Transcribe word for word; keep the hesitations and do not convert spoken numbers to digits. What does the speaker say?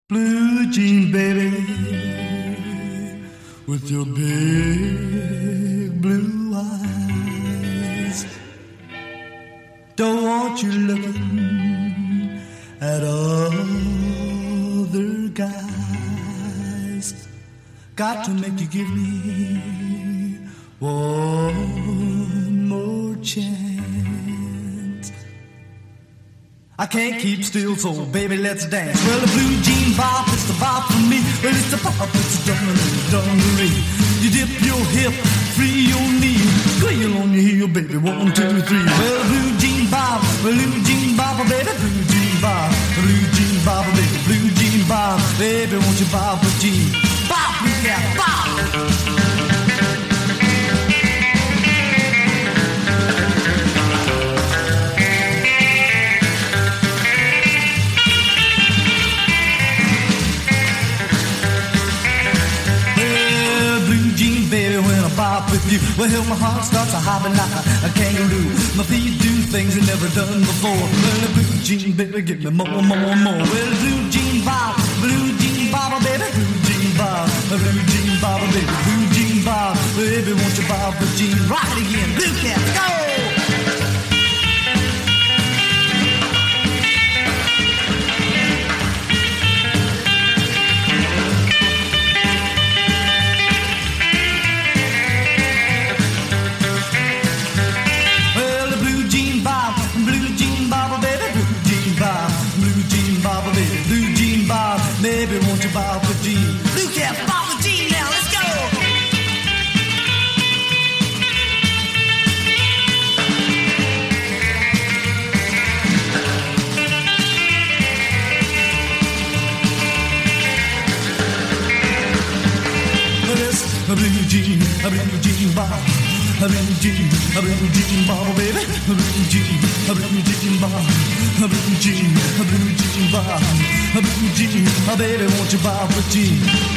Blue jean baby, with your big blue eyes. Don't want you looking at other guys. Got to make you give me one more chance. I can't keep still, so baby, let's dance. Well, the blue jean bop, it's the bop for me. Well, it's the bop, it's the dungaree, dungaree. You dip your hip, free your knee, squeal on your heel, baby, one, two, three. Well, blue jean bop, blue jean bop, baby, blue jean bop, blue jean bop, baby, blue jean bop, baby, won't you bop a jean? Bop, yeah, bop. With you, well, my heart starts a hopping like a, a kangaroo. My feet do things I never done before. Well, the blue jean, baby, give me more, more, more. Well, blue jean bob, blue jean bob, baby, blue jean bob, blue jean bob, baby, blue jean bob, baby, won't you bob the jean? Rock it again, blue cat, go! Baby, won't you bob the jean? Blue cat, bob the jean now, let's go! This a blue jean, a blue jean bob, a blue jean, a blue jean bob, baby, a blue jean, a blue jean bob, a blue jean, a blue jean bob, a blue jean, a baby, won't you bob the jean?